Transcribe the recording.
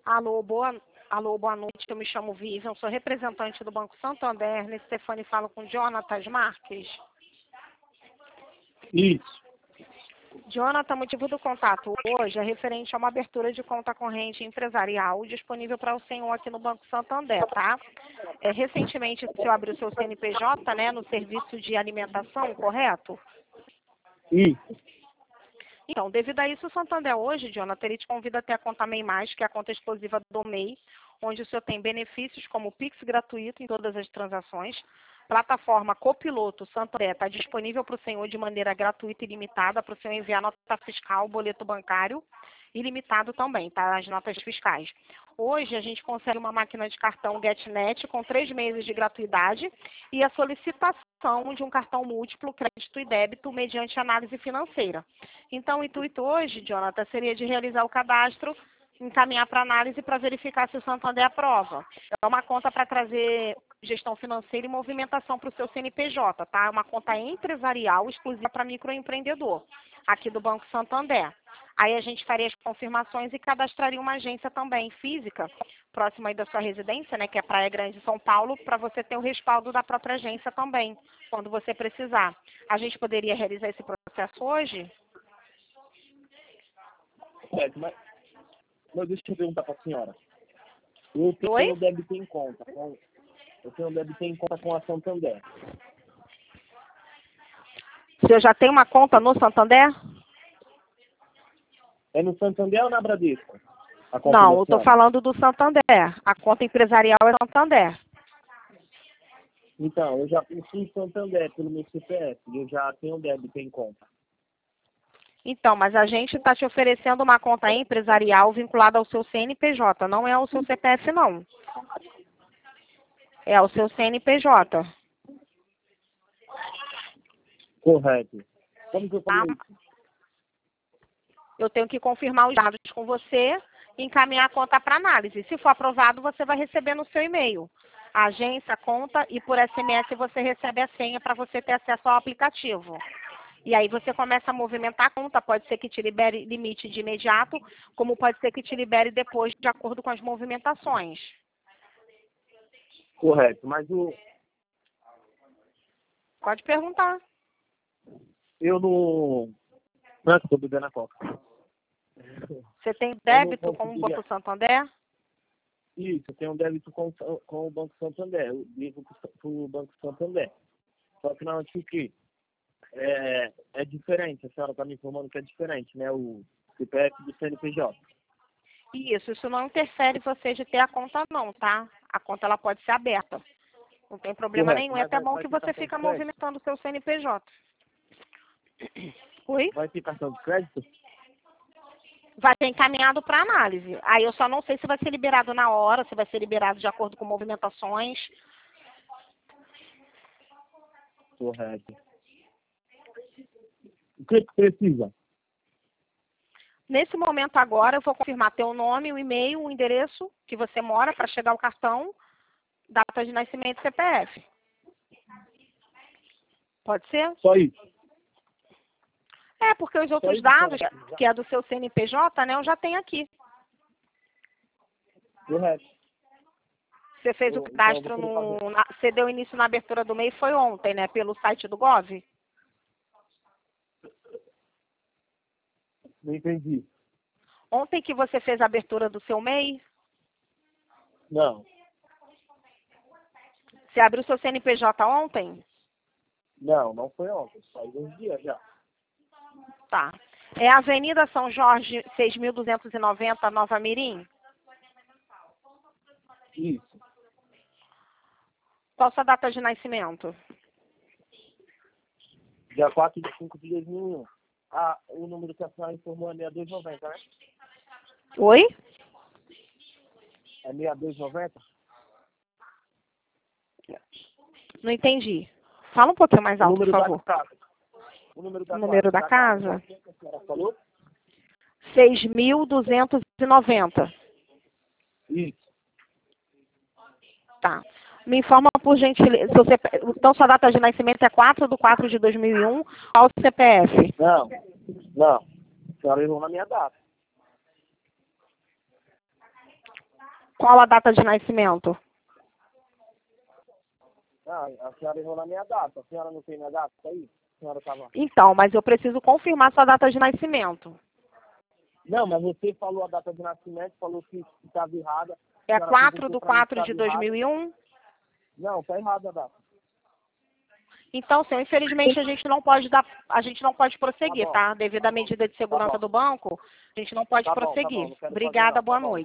Alô, boa noite. Eu me chamo Vivian, sou representante do Banco Santander. Nesse telefone falo com Jonatas Marques. Isso. Jonathan, motivo do contato hoje é referente a uma abertura de conta corrente empresarial disponível para o senhor aqui no Banco Santander, tá? Recentemente o senhor abriu seu CNPJ, né, no serviço de alimentação, correto? Isso. Então, devido a isso, o Santander hoje, Jonathan, ele te convida a ter a conta MEI+, que é a conta exclusiva do MEI, onde o senhor tem benefícios como Pix gratuito em todas as transações. Plataforma Copiloto Santander está disponível para o senhor de maneira gratuita e limitada, para o senhor enviar nota fiscal, boleto bancário, ilimitado também, tá? As notas fiscais. Hoje a gente consegue uma máquina de cartão GetNet com 3 meses de gratuidade e a solicitação de um cartão múltiplo, crédito e débito, mediante análise financeira. Então, o intuito hoje, Jonathan, seria de realizar o cadastro, encaminhar para análise para verificar se o Santander aprova. É uma conta para trazer gestão financeira e movimentação para o seu CNPJ, tá? É uma conta empresarial exclusiva para microempreendedor, aqui do Banco Santander. Aí a gente faria as confirmações e cadastraria uma agência também física, próxima aí da sua residência, né, que é Praia Grande, São Paulo, para você ter o respaldo da própria agência também, quando você precisar. A gente poderia realizar esse processo hoje? Certo, mas deixa eu perguntar para a senhora. Eu tenho débito em conta. Eu tenho débito em conta com a Santander. Você já tem uma conta no Santander? É no Santander ou na Bradesco? Não, eu estou falando do Santander. A conta empresarial é Santander. Então, eu já possui Santander pelo meu CPF. Eu já tenho débito em conta. Então, mas a gente está te oferecendo uma conta empresarial vinculada ao seu CNPJ. Não é ao seu CPF, não. É ao seu CNPJ. Correto. Como que eu faço isso? Eu tenho que confirmar os dados com você e encaminhar a conta para análise. Se for aprovado, você vai receber no seu e-mail a agência, a conta, e por SMS você recebe a senha para você ter acesso ao aplicativo. E aí você começa a movimentar a conta. Pode ser que te libere limite de imediato, como pode ser que te libere depois, de acordo com as movimentações. Correto, mas Pode perguntar. eu não... Não é que eu estou bebendo a coca. Você tem débito com o Banco Santander? Isso, eu tenho um débito com o Banco Santander. Eu ligo para o Banco Santander. Só que não, acho que é diferente. A senhora está me informando que é diferente, né? O CPF do CNPJ. Isso não interfere você de ter a conta não, tá? A conta ela pode ser aberta. Não tem problema nenhum. É até bom que você fica movimentando o seu CNPJ. Oi? Vai ter cartão de crédito? Vai ser encaminhado para análise. Aí eu só não sei se vai ser liberado na hora, se vai ser liberado de acordo com movimentações. Correto. O que precisa? Nesse momento agora, eu vou confirmar teu nome, o e-mail, o endereço que você mora para chegar o cartão, data de nascimento e CPF. Pode ser? Só isso. Porque os outros dados, que é do seu CNPJ, né, eu já tenho aqui. Correto. Você fez o cadastro você deu início na abertura do MEI, foi ontem, né, pelo site do Gov? Não entendi. Ontem que você fez a abertura do seu MEI? Não. Você abriu seu CNPJ ontem? Não foi ontem. Faz uns dias já. Tá. É Avenida São Jorge, 6.290, Nova Mirim? Isso. Qual sua data de nascimento? Dia 4/5/2001. O número que a senhora informou é 6290, né? Oi? É 6290? Não entendi. Fala um pouquinho mais alto, por favor. O número da casa? Que a senhora falou? 6.290. Isso. Tá. Me informa, por gentileza. Então, sua data de nascimento é 4/4/2001. Qual o CPF? Não. A senhora errou na minha data. Qual a data de nascimento? Ah, a senhora errou na minha data. A senhora não tem minha data aí? A senhora tava... Então, mas eu preciso confirmar sua data de nascimento. Não, mas você falou a data de nascimento, falou que estava errada. É A senhora 4 perguntou de pra mim se 4 de estava errada. 2001? Não, tá errada a data. Então, senhor, infelizmente a gente não pode prosseguir, bom. tá? Devido à medida de segurança bom. do banco, a gente não pode Tá bom, prosseguir. não quero fazer Obrigada, não, boa tá bom. noite.